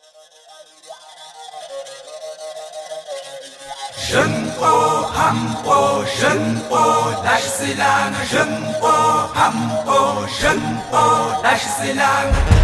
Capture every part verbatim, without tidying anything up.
人波汉波人波那是斯兰人波汉波人波那是斯兰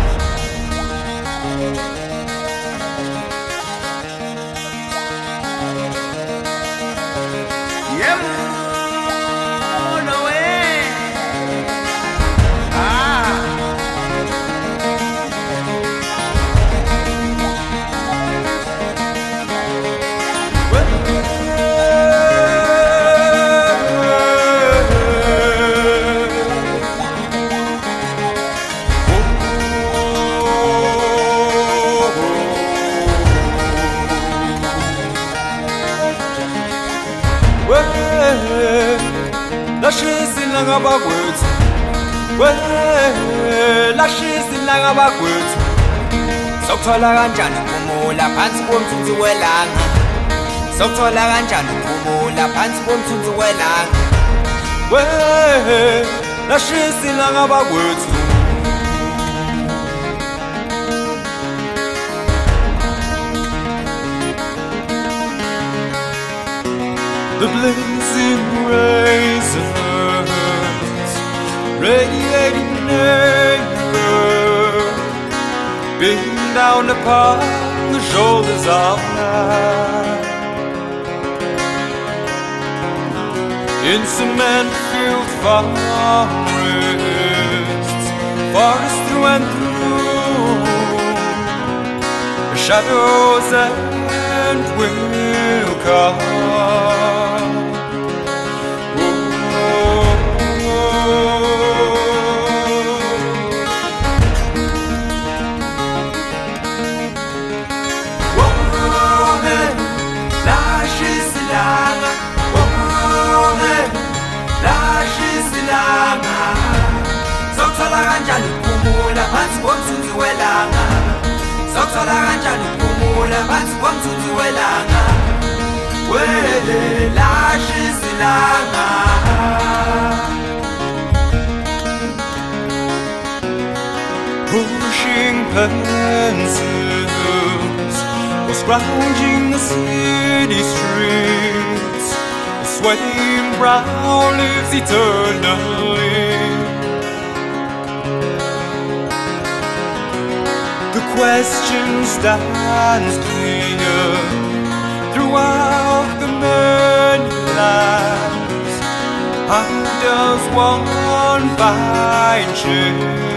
那是新郎阿爸过子，喂，那是新郎阿爸过子。Sokuthola kanjani ukuphumula phansi komthunzi welanga? Sokuthola kanjani ukuphumula phansi komthunzi welanga? We,那是新郎阿爸过子。The blazing rays of earth, radiating anger, beating down upon the shoulders of night. In cement-filled forests, forests through and through, shadows and will come. Sokuthola kanjani ukuphumula phansi komthunzi welanga? Sokuthola kanjani ukuphumula phansi komthunzi welanga? Wele lashisa ilanga. Pushing pencils or scrounging the city streets, swaying brown leaves eternally. The question stands clear throughout the many lands. How does one find change?